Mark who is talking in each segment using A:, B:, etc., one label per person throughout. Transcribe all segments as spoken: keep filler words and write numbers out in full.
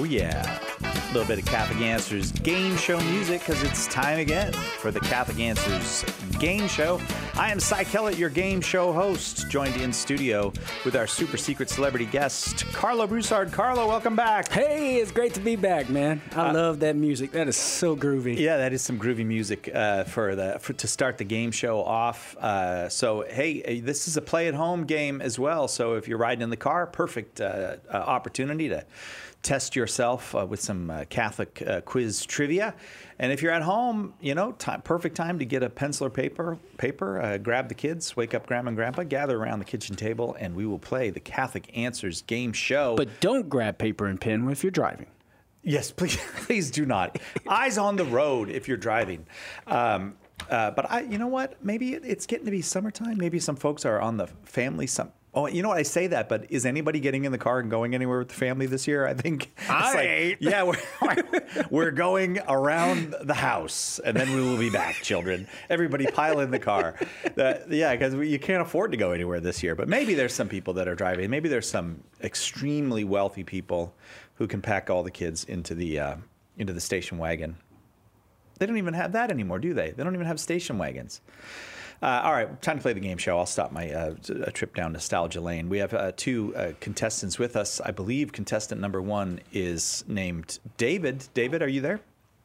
A: yeah. A little bit of Catholic Answers game show music because it's time again for the Catholic Answers game show. I am Cy Kellett, your game show host, joined in studio with our super secret celebrity guest, Carlo Broussard. Carlo, welcome back.
B: Hey, it's great to be back, man. I uh, love that music. That is so groovy.
A: Yeah, that is some groovy music uh, for the for, to start the game show off. Uh, so, hey, this is a play-at-home game as well. So if you're riding in the car, perfect uh, uh, opportunity to test yourself uh, with some uh, Catholic uh, quiz trivia. And if you're at home, you know, time, perfect time to get a pencil or paper, paper uh, grab the kids, wake up Grandma and Grandpa, gather around the kitchen table, and we will play the Catholic Answers game show.
B: But don't grab paper and pen if you're driving.
A: Yes, please, please do not. Eyes on the road if you're driving. Um, uh, but I, you know what? Maybe it, it's getting to be summertime. Maybe some folks are on the family. Some. Oh, you know what? I say that, but is anybody getting in the car and going anywhere with the family this year? I think it's
B: I
A: like,
B: ain't.
A: yeah, we're, we're going around the house, and then we will be back, children. Everybody pile in the car. Uh, yeah, because you can't afford to go anywhere this year. But maybe there's some people that are driving. Maybe there's some extremely wealthy people who can pack all the kids into the uh, into the station wagon. They don't even have that anymore, do they? They don't even have station wagons. Uh, all right, time to play the game show. I'll stop my uh, a trip down nostalgia lane. We have uh, two uh, contestants with us. I believe contestant number one is named David. David, are you there?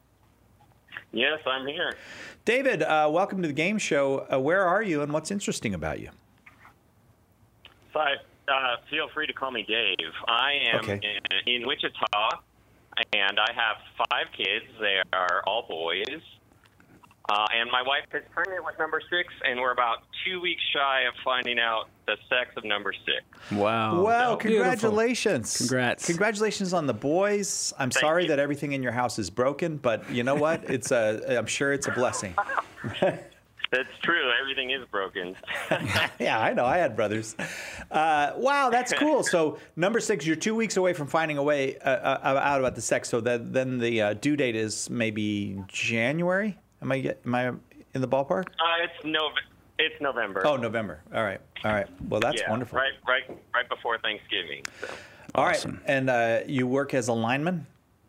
C: Yes, I'm here.
A: David, uh, welcome to the game show. Uh, where are you, and what's interesting about you?
C: So, uh, feel free to call me Dave. I am
A: Okay.
C: in, in Wichita, and I have five kids. They are all boys. Uh, and my wife is pregnant with number six, and we're about two weeks shy of finding out the sex of number six.
B: Wow.
A: Well,
B: So
A: congratulations.
B: beautiful. Congrats.
A: Congratulations on the boys. I'm
C: Thank
A: sorry
C: you.
A: that everything in your house is broken, but you know what? It's a, I'm sure it's a blessing.
C: That's true. Everything is broken.
A: Yeah, I know. I had brothers. Uh, wow, that's cool. So number six, you're two weeks away from finding a way uh, uh, out about the sex. So that, then the uh, due date is maybe January? Am I get, am I in the ballpark?
C: Uh, it's Nov- It's November.
A: Oh, November. All right. All right. Well, that's
C: yeah,
A: wonderful.
C: Right, right, right before Thanksgiving. So.
A: All right.
B: Awesome.
A: And uh, you work as a lineman?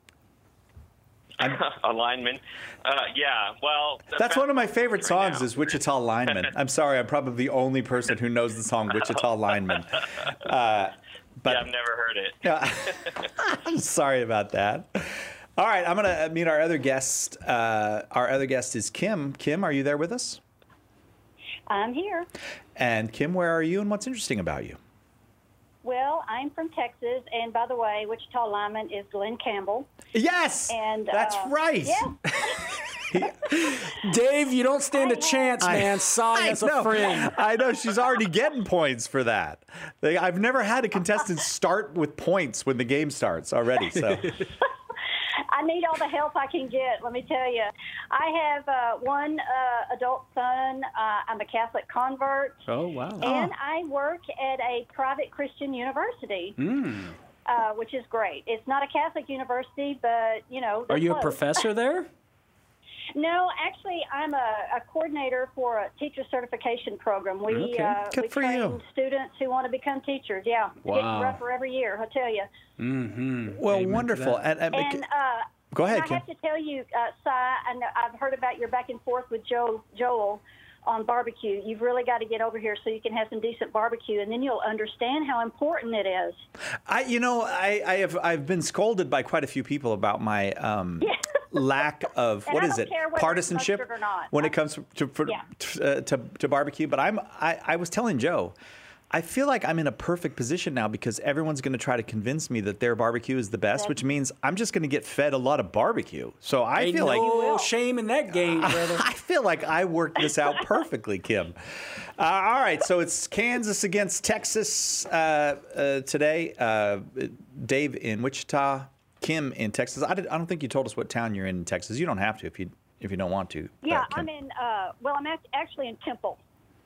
C: A lineman. Uh, yeah, well...
A: That's one of my favorite
C: right
A: songs
C: now.
A: is Wichita Lineman. I'm sorry, I'm probably the only person who knows the song Wichita Lineman. Uh, but
C: yeah, I've never heard it.
A: Yeah, I'm sorry about that. All right, I'm going to meet our other guest. Uh, our other guest is Kim. Kim, are you there with us?
D: I'm here.
A: And Kim, where are you and what's interesting about you?
D: Well, I'm from Texas, and by the way, Wichita lineman is Glenn Campbell.
A: Yes,
D: And
A: that's
D: uh,
A: right.
D: Yeah.
B: Dave, you don't stand a
D: I-
B: chance,
A: I-
B: man. Saw you
A: I
B: as a
A: know.
B: friend.
A: I know she's already getting points for that. They, I've never had a contestant start with points when the game starts already. So
D: I need all the help I can get, let me tell you. I have uh, one uh, adult son. Uh, I'm a Catholic convert.
B: Oh, wow.
D: And I work at a private Christian university,
B: Mm.
D: uh, which is great. It's not a Catholic university, but, you know. they're
B: Are you a
D: close.
B: professor there?
D: No, actually, I'm a, a coordinator for a teacher certification program. We
B: Okay.
D: uh,
A: Good
D: we
A: for
D: train
A: you.
D: students who want to become teachers. Yeah,
B: Wow.
D: it's rougher every year, I tell you.
B: Mm-hmm.
A: well,
B: Amen to
A: wonderful.
B: that.
A: And, and,
D: And uh,
A: go ahead,
D: and I
A: Kim.
D: have to tell you, uh, Si, I know, I've heard about your back and forth with Joe, Joel on barbecue. You've really got to get over here so you can have some decent barbecue, and then you'll understand how important it is.
A: I, you know, I, I have I've been scolded by quite a few people about my um, lack of
D: And
A: what
D: I
A: is
D: don't
A: it
D: care whether it's
A: partisanship
D: mustard or not.
A: when
D: I-
A: it comes to for,
D: Yeah.
A: to, uh, to to barbecue. But I'm I, I was telling Joe, I feel like I'm in a perfect position now because everyone's going to try to convince me that their barbecue is the best, which means I'm just going to get fed a lot of barbecue. So I
B: Ain't
A: feel like
B: no shame in that game, brother.
A: I feel like I worked this out perfectly, Kim. Uh, all right, so it's Kansas against Texas uh, uh, today. Uh, Dave in Wichita, Kim in Texas. I, did, I don't think you told us what town you're in in Texas. You don't have to if you if you don't want to.
D: Yeah,
A: uh, Kim.
D: I'm in, uh, well, I'm act- actually in Temple.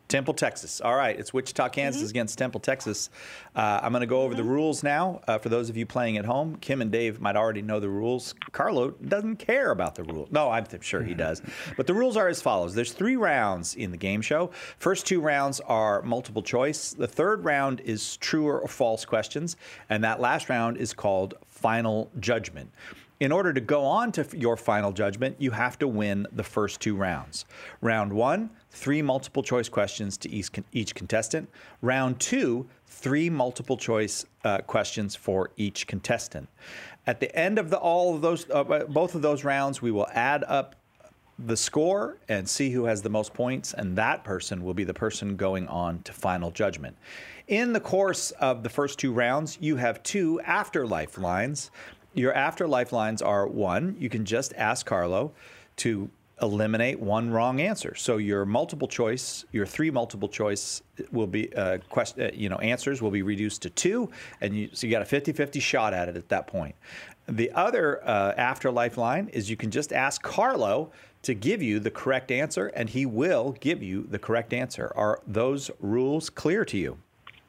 A: Temple, Texas. All right, it's Wichita, Kansas
D: Mm-hmm.
A: against Temple, Texas. Uh, I'm going to go over the rules now. Uh, for those of you playing at home, Kim and Dave might already know the rules. Carlo doesn't care about the rules. No, I'm sure he does. But the rules are as follows. There's three rounds in the game show. First two rounds are multiple choice. The third round is true or false questions. And that last round is called Final Judgment. In order to go on to your final judgment, you have to win the first two rounds. Round one, three multiple choice questions to each, each contestant. Round two, three multiple choice uh, questions for each contestant. At the end of the, all of those, uh, both of those rounds, we will add up the score and see who has the most points, and that person will be the person going on to final judgment. In the course of the first two rounds, you have two afterlife lines. Your afterlife lines are one, you can just ask Carlo to eliminate one wrong answer. So your multiple choice, your three multiple choice will be, uh, quest, uh, you know, answers will be reduced to two, and you, so you got a fifty-fifty shot at it at that point. The other uh, afterlife line is you can just ask Carlo to give you the correct answer, and he will give you the correct answer. Are those rules clear to you?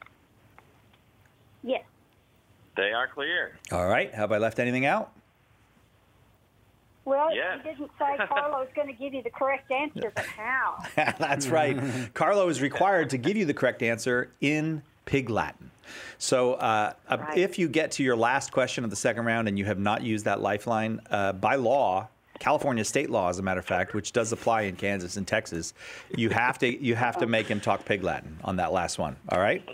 D: Yes.
C: They are clear.
A: All right. Have I left anything out?
D: Well,
C: Yes.
D: you didn't say Carlo's going to give you the correct answer, but how?
A: That's right. Carlo is required to give you the correct answer in Pig Latin. So uh,
D: Right.
A: if you get to your last question of the second round and you have not used that lifeline, uh, by law, California state law, as a matter of fact, which does apply in Kansas and Texas, you have to you have to make him talk Pig Latin on that last one. All right?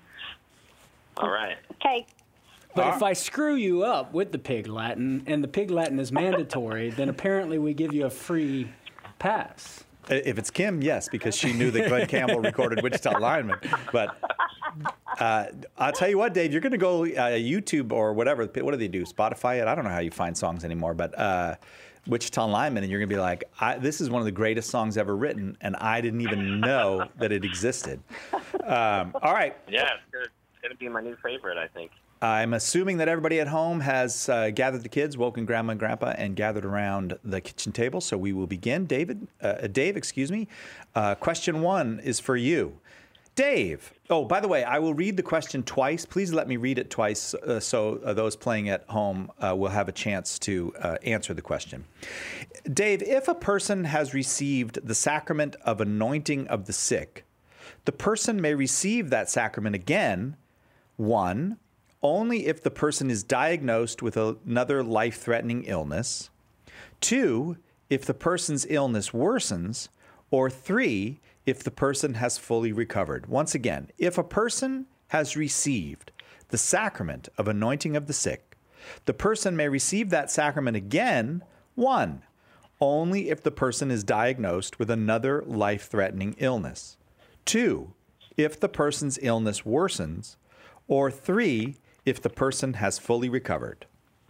C: All right.
D: Okay.
B: But if I screw you up with the Pig Latin, and the Pig Latin is mandatory, then apparently we give you a free pass.
A: If it's Kim, yes, because she knew that Glenn Campbell recorded Wichita Lineman. But uh, I'll tell you what, Dave, you're going to go uh, YouTube or whatever. What do they do? Spotify it? I don't know how you find songs anymore. But uh, Wichita Lineman, and you're going to be like, I, this is one of the greatest songs ever written, and I didn't even know that it existed. Um, all right.
C: Yeah, it's good. It's going to be my new favorite, I think.
A: I'm assuming that everybody at home has uh, gathered the kids, woken Grandma and Grandpa, and gathered around the kitchen table. So we will begin. David, uh, Dave, excuse me. Uh, question one is for you. Dave. Oh, by the way, I will read the question twice. Please let me read it twice uh, so uh, those playing at home uh, will have a chance to uh, answer the question. Dave, if a person has received the sacrament of anointing of the sick, the person may receive that sacrament again, one, only if the person is diagnosed with another life-threatening illness, two, if the person's illness worsens, or three, if the person has fully recovered. Once again, if a person has received the sacrament of anointing of the sick, the person may receive that sacrament again, one, only if the person is diagnosed with another life-threatening illness, two, if the person's illness worsens, or three, if the person has fully recovered.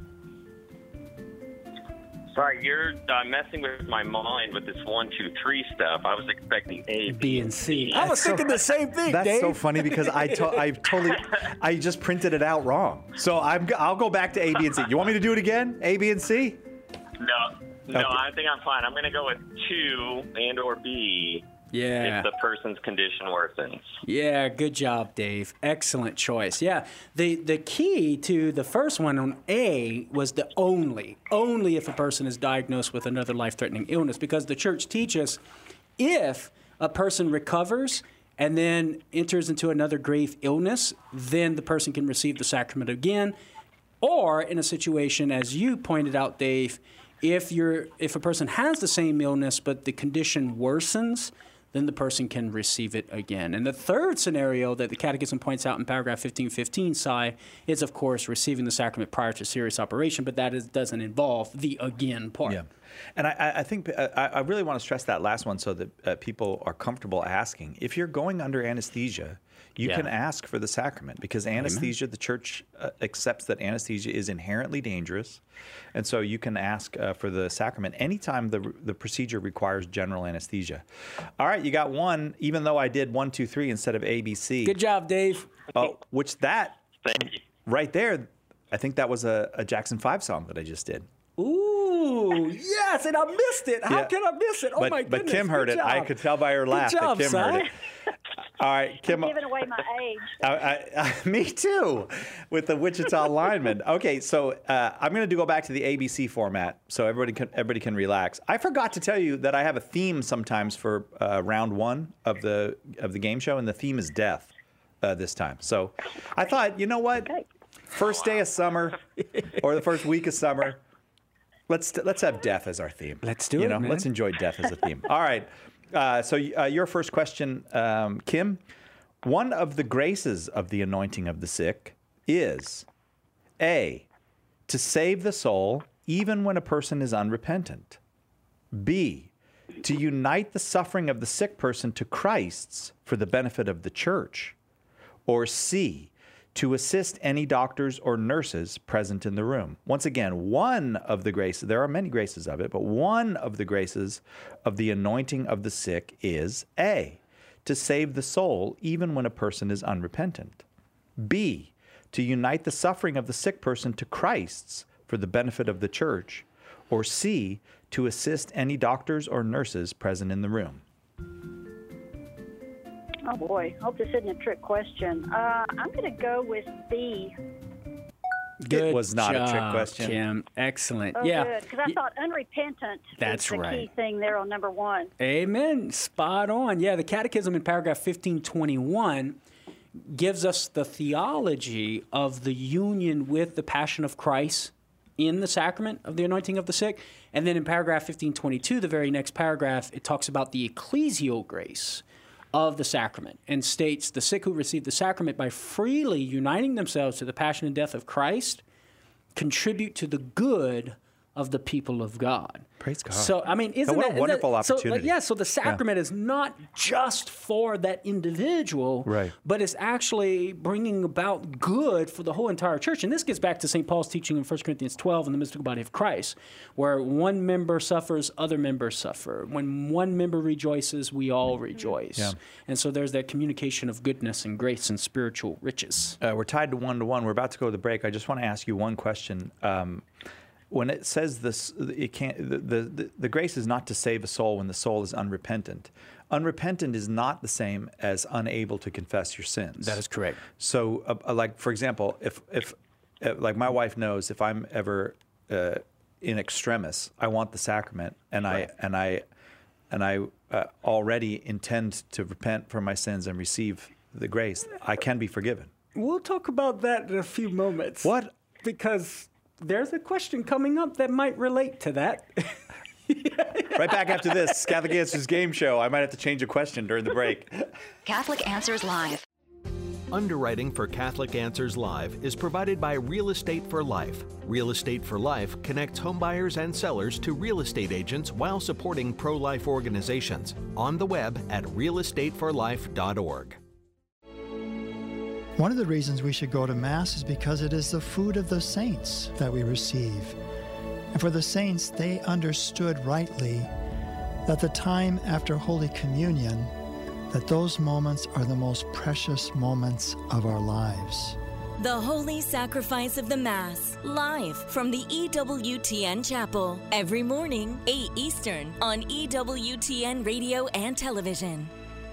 C: Sorry, you're uh, messing with my mind with this one, two, three stuff. I was expecting A,
B: B, and C. I was thinking the same thing,
A: That's
B: Dave.
A: so funny because I, to- I totally, I just printed it out wrong. So I'm, g- I'll go back to A, B, and C. You want me to do it again? A, B, and C?
C: No, no,
A: Okay.
C: I think I'm fine. I'm going to go with two and or B
B: Yeah.
C: if the person's condition worsens.
B: Yeah, good job, Dave. Excellent choice. Yeah, the the key to the first one on A was the only, only if a person is diagnosed with another life-threatening illness, because the church teaches if a person recovers and then enters into another grave illness, then the person can receive the sacrament again. Or in a situation, as you pointed out, Dave, if you're if a person has the same illness but the condition worsens, then the person can receive it again. And the third scenario that the Catechism points out in paragraph fifteen fifteen, Si, is, of course, receiving the sacrament prior to serious operation, but that is, doesn't involve the again part.
A: Yeah. And I, I think uh, I I really want to stress that last one so that uh, people are comfortable asking. If you're going under anesthesia, you
B: Yeah.
A: can ask for the sacrament because anesthesia, the church uh, accepts that anesthesia is inherently dangerous. And so you can ask uh, for the sacrament anytime the the procedure requires general anesthesia. All right, you got one, even though I did one, two, three instead of A, B, C.
B: Good job, Dave.
A: Oh, which that
C: Thank you.
A: right there, I think that was a, a Jackson five song that I just did.
B: Ooh, yes, and I missed it. How
A: Yeah.
B: can I miss it? Oh,
A: but,
B: my
A: but
B: goodness.
A: Kim heard
B: Good
A: it. I
B: job.
A: could tell by her laugh
B: job,
A: that Kim
B: Si.
A: heard it. All right, Kim.
D: Giving away my age.
A: I, I, I, me too, with the Wichita lineman. Okay, so uh, I'm going to go back to the A B C format, so everybody can everybody can relax. I forgot to tell you that I have a theme sometimes for uh, round one of the of the game show, and the theme is death uh, this time. So I thought, you know what?
D: Okay.
A: First day of summer, or the first week of summer, let's let's have death as our theme.
B: Let's do
A: you
B: it,
A: know,
B: man.
A: Let's enjoy death as a theme. All right. Uh, so uh, your first question, um, Kim. One of the graces of the anointing of the sick is A, to save the soul even when a person is unrepentant. B, to unite the suffering of the sick person to Christ's for the benefit of the church. Or C, to assist any doctors or nurses present in the room. Once again, one of the graces, there are many graces of it, but one of the graces of the anointing of the sick is A, to save the soul even when a person is unrepentant. B, to unite the suffering of the sick person to Christ's for the benefit of the church. Or C, to assist any doctors or nurses present in the room.
D: Oh, boy. Hope this isn't a trick question. Uh, I'm going to go with B.
B: Good
A: was not a trick
B: job,
A: question.
B: Kim. Excellent.
D: Oh,
B: yeah.
D: good. Because I thought unrepentant
B: That's
D: is the
B: right.
D: key thing there on number one.
B: Amen. Spot on. Yeah, the Catechism in paragraph fifteen twenty-one gives us the theology of the union with the passion of Christ in the sacrament of the anointing of the sick. And then in paragraph fifteen twenty-two, the very next paragraph, it talks about the ecclesial grace of the sacrament and states the sick who receive the sacrament by freely uniting themselves to the passion and death of Christ contribute to the good of the people of God.
A: Praise God.
B: So, I mean, isn't
A: what a
B: that,
A: wonderful
B: that, so, like,
A: opportunity.
B: yeah, so the sacrament is not just for that individual,
A: Right.
B: but it's actually bringing about good for the whole entire church. And this gets back to Saint Paul's teaching in First Corinthians twelve in the mystical body of Christ, where one member suffers, other members suffer. When one member rejoices, we all rejoice.
A: Yeah.
B: And so there's that communication of goodness and grace and spiritual riches.
A: Uh, we're tied to one to one. We're about to go to the break. I just want to ask you one question. Um, when it says this, it can't. The, the the grace is not to save a soul when the soul is unrepentant. Unrepentant is not the same as unable to confess your sins.
B: That is correct.
A: So, uh, uh, like for example, if if uh, like my wife knows if I'm ever uh, in extremis, I want the sacrament, and
B: Right.
A: I and I and I uh, already intend to repent for my sins and receive the grace, I can be forgiven.
B: We'll talk about that in a few moments.
A: What?
B: Because there's a question coming up that might relate to that.
A: Right back after this Catholic Answers game show. I might have to change a question during the break.
E: Catholic Answers Live.
F: Underwriting for Catholic Answers Live is provided by Real Estate for Life. Real Estate for Life connects homebuyers and sellers to real estate agents while supporting pro-life organizations. On the web at real estate for life dot org.
G: One of the reasons we should go to Mass is because it is the food of the saints that we receive. And for the saints, they understood rightly that the time after Holy Communion, that those moments are the most precious moments of our lives.
H: The Holy Sacrifice of the Mass, live from the E W T N Chapel, every morning, eight Eastern, on E W T N Radio and Television.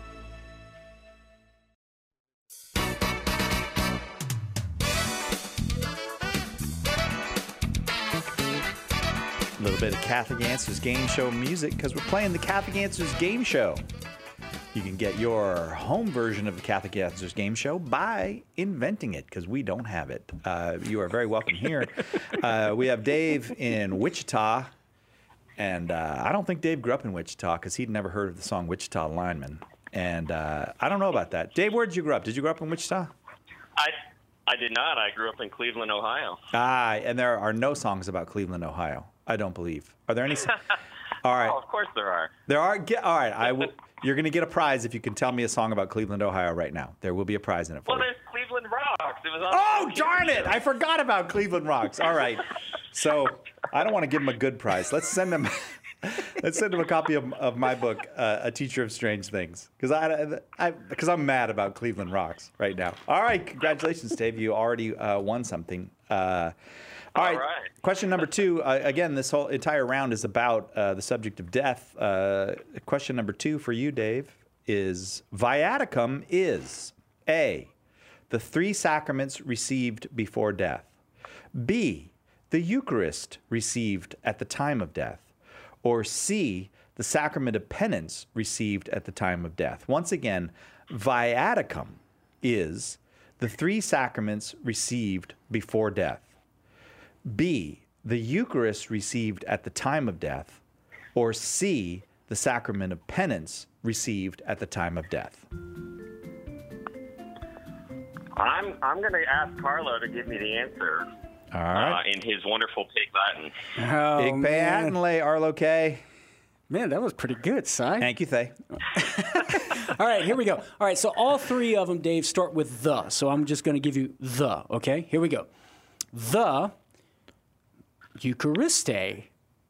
A: A little bit of Catholic Answers game show music because we're playing the Catholic Answers game show. You can get your home version of the Catholic Answers game show by inventing it because we don't have it. Uh, you are very welcome here. Uh, we have Dave in Wichita, and uh, I don't think Dave grew up in Wichita because he'd never heard of the song Wichita Lineman. And uh, I don't know about that. Dave, where did you grow up? Did you grow up in Wichita?
C: I I did not. I grew up in Cleveland, Ohio.
A: Ah, and there are no songs about Cleveland, Ohio. I don't believe. Are there any? So- All right.
C: Oh, of course there are.
A: There are. Get, all right. I will. You're going to get a prize if you can tell me a song about Cleveland, Ohio, right now. There will be a prize in it for
C: Well,
A: you.
C: there's Cleveland Rocks. It was on
A: Oh, darn it! I forgot about Cleveland Rocks. All right. So I don't want to give him a good prize. Let's send him. Let's send him a copy of, of my book, uh, A Teacher of Strange Things, because I, I, because I'm mad about Cleveland Rocks right now. All right, congratulations, Dave. You already uh, won something. Uh, all right.
C: All right.
A: Question number two. Uh, again, this whole entire round is about uh, the subject of death. Uh, question number two for you, Dave, is viaticum is A, the three sacraments received before death, B, the Eucharist received at the time of death, or C, the sacrament of penance received at the time of death. Once again, viaticum is the three sacraments received before death, B, the Eucharist received at the time of death, or C, the sacrament of penance received at the time of death.
C: I'm I'm going to ask Carlo to give me the answer.
A: All right.
C: Uh, in his wonderful pig Latin.
B: Oh,
A: Big
B: man.
A: Patenle, Arlo K.
B: Man, that was pretty good, Si.
A: Thank you, Thay.
B: All right, here we go. All right, so all three of them, Dave, start with the. So I'm just going to give you the, okay? Here we go. The Euchariste.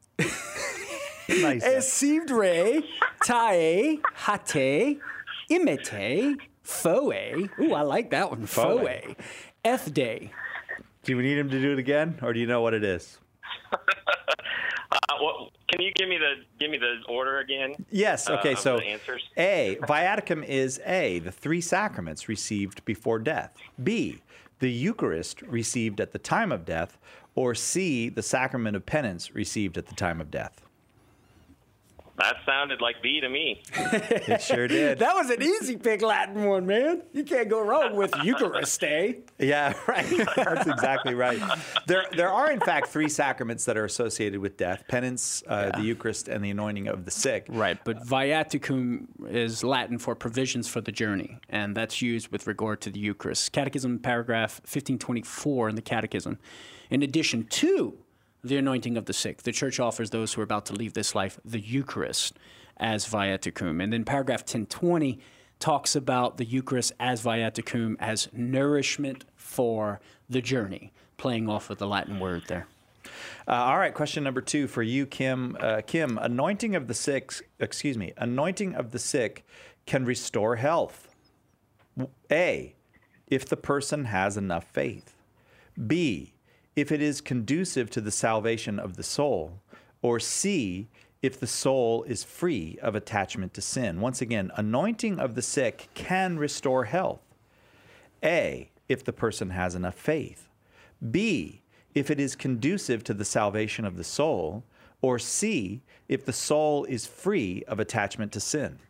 A: Nice.
B: Esivre, tae, hate, imite, foe. Ooh, I like that one.
A: Foe.
B: Foe. Ethde.
A: Do we need him to do it again, or do you know what it is?
C: Uh, well, can you give me the give me the order again?
A: Yes. Okay.
C: Uh, of
A: so
C: the answers?
A: A, viaticum is A, the three sacraments received before death. B, the Eucharist received at the time of death, or C, the sacrament of penance received at the time of death.
C: That sounded like B to me.
A: It sure did.
B: That was an easy Pig Latin one, man. You can't go wrong with Euchariste.
A: Yeah, right. That's exactly right. There, there are in fact three sacraments that are associated with death: penance, uh, the Eucharist, and the anointing of the sick.
B: Right, but viaticum is Latin for provisions for the journey, and that's used with regard to the Eucharist. Catechism, paragraph fifteen twenty-four in the Catechism. In addition to the anointing of the sick, the Church offers those who are about to leave this life the Eucharist as viaticum. And then paragraph ten twenty talks about the Eucharist as viaticum as nourishment for the journey, playing off of the Latin word there.
A: Uh, all right, question number two for you, Kim. Uh, Kim, anointing of the sick, excuse me, anointing of the sick can restore health. A, if the person has enough faith. B, if it is conducive to the salvation of the soul. Or C, if the soul is free of attachment to sin. Once again, anointing of the sick can restore health. A, if the person has enough faith. B, if it is conducive to the salvation of the soul. Or C, if the soul is free of attachment to sin.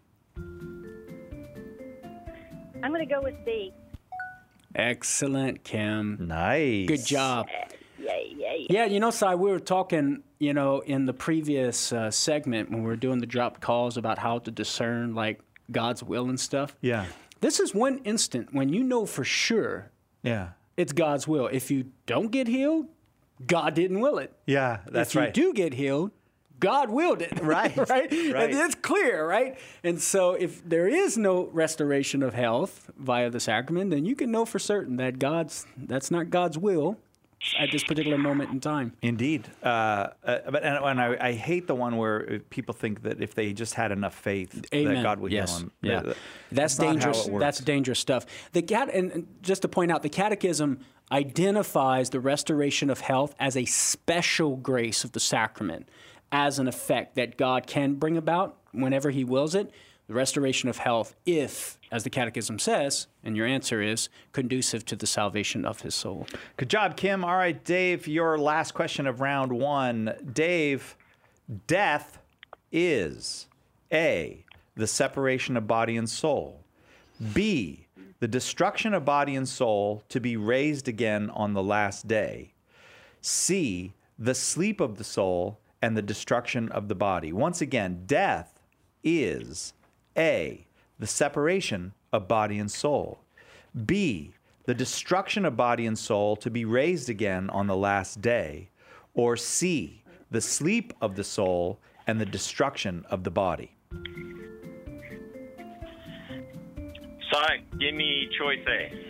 D: I'm going to go with B.
B: Excellent, Kim.
A: Nice.
B: Good job.
D: Yay, yay.
B: Yeah, you know, Si, we were talking, you know, in the previous uh, segment when we were doing the dropped calls about how to discern, like, God's will and stuff.
A: Yeah.
B: This is one instant when you know for sure
A: Yeah.
B: it's God's will. If you don't get healed, God didn't will it.
A: Yeah, that's
B: if you
A: right.
B: do get healed, God willed it.
A: Right,
B: right?
A: right.
B: And it's clear, right? And so if there is no restoration of health via the sacrament, then you can know for certain that God's that's not God's will at this particular moment in time.
A: Indeed. Uh, uh, but and, and I, I hate the one where people think that if they just had enough faith,
B: Amen.
A: that God would
B: yes.
A: heal them.
B: Yeah.
A: That-
B: That's
A: not how
B: dangerous.
A: it works.
B: That's dangerous stuff. The cat, and and just to point out, the Catechism identifies the restoration of health as a special grace of the sacrament, as an effect that God can bring about whenever He wills it. The restoration of health, if, as the Catechism says, and your answer is, conducive to the salvation of his soul.
A: Good job, Kim. All right, Dave, your last question of round one. Dave, death is A, the separation of body and soul. B, the destruction of body and soul to be raised again on the last day. C, the sleep of the soul and the destruction of the body. Once again, death is A, the separation of body and soul. B, the destruction of body and soul to be raised again on the last day. Or C, the sleep of the soul and the destruction of the body.
C: Sorry, give me choice A.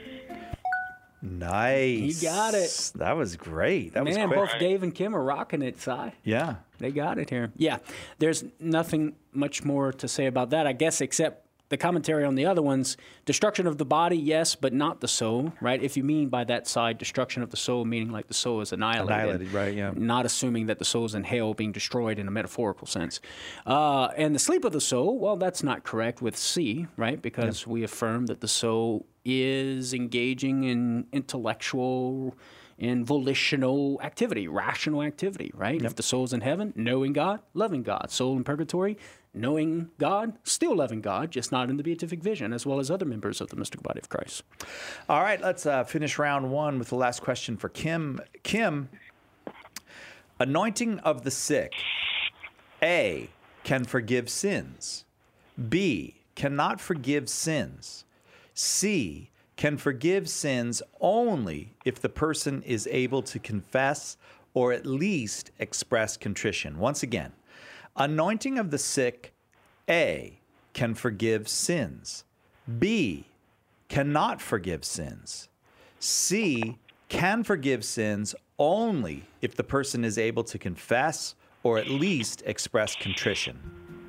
A: Nice.
B: He got it.
A: That was great. That
B: Man,
A: was quick.
B: both Dave and Kim are rocking it, Si.
A: Yeah.
B: They got it here. Yeah, there's nothing much more to say about that, I guess, except the commentary on the other ones, destruction of the body, yes, but not the soul, right? If you mean by that side destruction of the soul, meaning like the soul is annihilated.
A: Annihilated, right, yeah.
B: Not assuming that the soul is in hell being destroyed in a metaphorical sense. Uh, and the sleep of the soul, well, that's not correct with C, right? Because yeah. we affirm that the soul is engaging in intellectual and volitional activity, rational activity, right? Yep. If the soul's in heaven, knowing God, loving God. Soul in purgatory, knowing God, still loving God, just not in the beatific vision, as well as other members of the mystical body of Christ.
A: All right, let's uh, finish round one with the last question for Kim. Kim, anointing of the sick, A, can forgive sins. B, cannot forgive sins. C, can forgive sins only if the person is able to confess or at least express contrition. Once again, anointing of the sick, A, can forgive sins. B, cannot forgive sins. C, can forgive sins only if the person is able to confess or at least express contrition.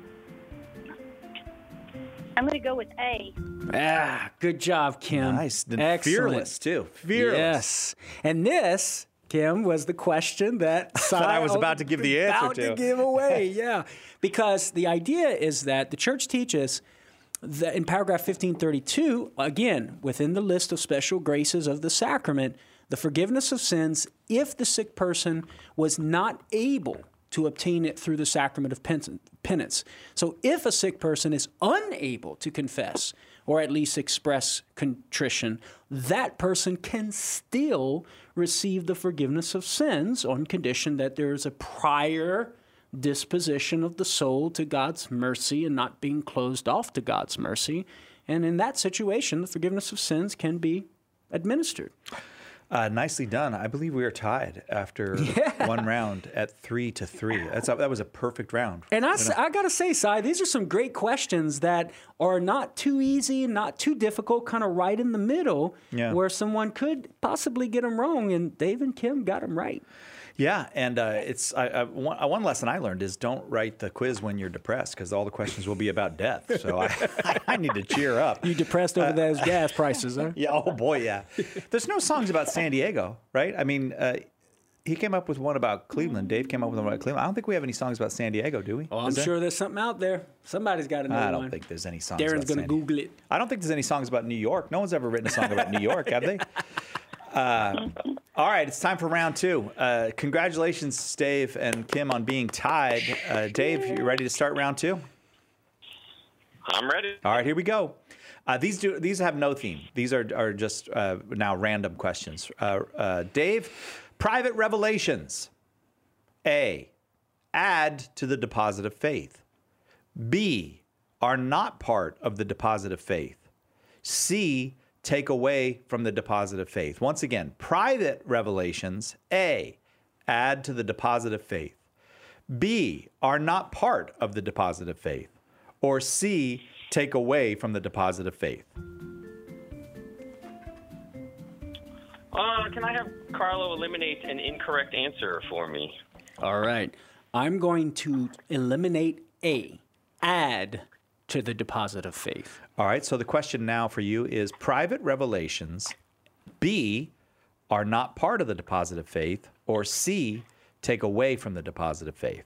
D: I'm going to go with A.
B: Ah, good job, Kim.
A: Nice. And
B: Excellent.
A: Fearless, too. Fearless.
B: Yes. And this, Kim, was the question that
A: That I was about to give the answer
B: about
A: to.
B: to give away, yeah. Because the idea is that the church teaches that in paragraph fifteen thirty-two, again, within the list of special graces of the sacrament, the forgiveness of sins if the sick person was not able to obtain it through the sacrament of penance. So if a sick person is unable to confess or at least express contrition, that person can still receive the forgiveness of sins on condition that there is a prior disposition of the soul to God's mercy and not being closed off to God's mercy. And in that situation, the forgiveness of sins can be administered.
A: Uh, nicely done. I believe we are tied after yeah. one round at three to three. That's a, that was a perfect round.
B: And I, you know? I got to say, Si, these are some great questions that are not too easy, not too difficult, kind of right in the middle, yeah. where someone could possibly get them wrong. And Dave and Kim got them right.
A: Yeah, and uh, it's I, I, one, one lesson I learned is don't write the quiz when you're depressed because all the questions will be about death. So I, I, I need to cheer up.
B: You depressed over uh, those gas prices, huh?
A: Yeah. Oh boy, yeah. There's no songs about San Diego, right? I mean, uh, he came up with one about Cleveland. Dave came up with one about Cleveland. I don't think we have any songs about San Diego, do we?
B: Oh, I'm
A: there?
B: sure there's something out there. Somebody's got to know
A: I don't
B: one.
A: think there's any songs.
B: Darren's
A: going to
B: Google it.
A: I don't think there's any songs about New York. No one's ever written a song about New York, have they? Uh, all right, it's time for round two. Uh, congratulations, Dave and Kim, on being tied. Uh, Dave, you ready to start round two?
C: I'm ready.
A: All right, here we go. Uh, these do these have no theme. These are are just uh, now random questions. Uh, uh, Dave, private revelations. A, add to the deposit of faith. B, are not part of the deposit of faith. C, take away from the deposit of faith. Once again, private revelations, A, add to the deposit of faith. B, are not part of the deposit of faith. Or C, take away from the deposit of faith.
C: Uh, can I have Carlo eliminate an incorrect answer for me?
B: All right. I'm going to eliminate A, add to the deposit of faith.
A: All right, so the question now for you is private revelations, B, are not part of the deposit of faith, or C, take away from the deposit of faith?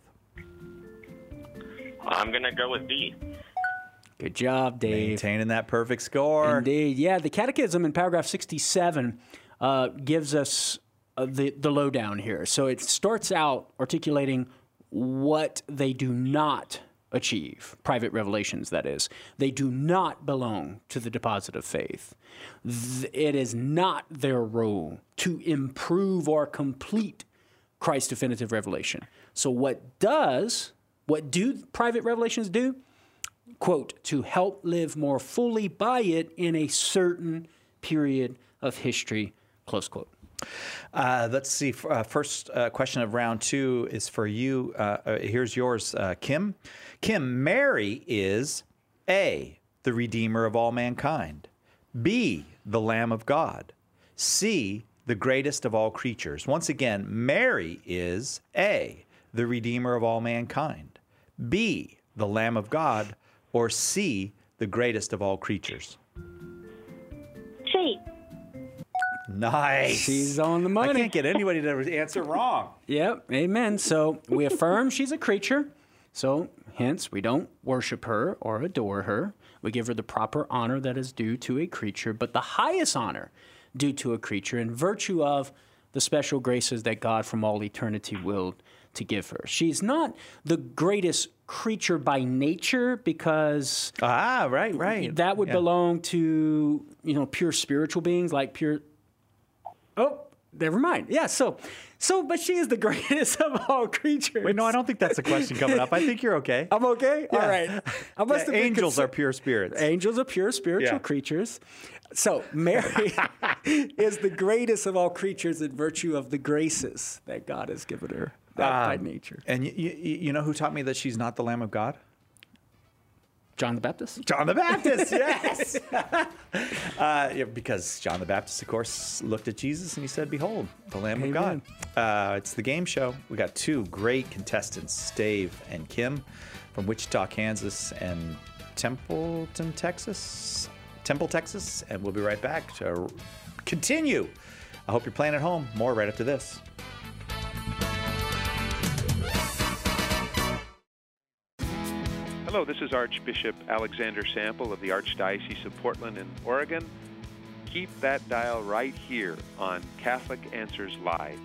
C: I'm going to go with B.
B: Good job, Dave.
A: Maintaining that perfect score.
B: Indeed. Yeah, the Catechism in paragraph sixty-seven uh, gives us uh, the, the lowdown here. So it starts out articulating what they do not achieve, private revelations, that is. They do not belong to the deposit of faith. It is not their role to improve or complete Christ's definitive revelation. So what does, what do private revelations do? Quote, to help live more fully by it in a certain period of history, close quote.
A: Uh, let's see. Uh, first uh, question of round two is for you. Uh, uh, here's yours, uh, Kim. Kim, Mary is A, the Redeemer of all mankind. B, the Lamb of God. C, the greatest of all creatures. Once again, Mary is A, the Redeemer of all mankind. B, the Lamb of God. Or C, the the greatest of all creatures?
D: Sheep.
A: Nice.
B: She's on the money.
A: I can't get anybody to answer wrong.
B: Yep, amen. So we affirm she's a creature. So hence, we don't worship her or adore her. We give her the proper honor that is due to a creature, but the highest honor due to a creature in virtue of the special graces that God from all eternity willed to give her. She's not the greatest creature by nature because
A: ah, right, right.
B: that would
A: yeah.
B: belong to, you know, pure spiritual beings like pure. Oh, never mind. Yeah, so, so, but she is the greatest of all creatures.
A: Wait, no, I don't think that's a question coming up. I think you're okay.
B: I'm okay?
A: Yeah.
B: All right. I must
A: Yeah,
B: have
A: angels
B: been
A: are pure spirits.
B: Angels are pure spiritual
A: Yeah.
B: creatures. So Mary is the greatest of all creatures in virtue of the graces that God has given her that by
A: Um,
B: nature.
A: And you, you, you know who taught me that she's not the Lamb of God?
B: John the Baptist?
A: John the Baptist, yes. uh, yeah, because John the Baptist, of course, looked at Jesus and he said, "Behold, the Lamb
B: Amen.
A: of God." Uh, it's the game show. We got two great contestants, Dave and Kim, from Wichita, Kansas, and Templeton, Texas. Temple, Texas, and we'll be right back to continue. I hope you're playing at home. More right after this.
I: Hello, this is Archbishop Alexander Sample of the Archdiocese of Portland in Oregon. Keep that dial right here on Catholic Answers Live.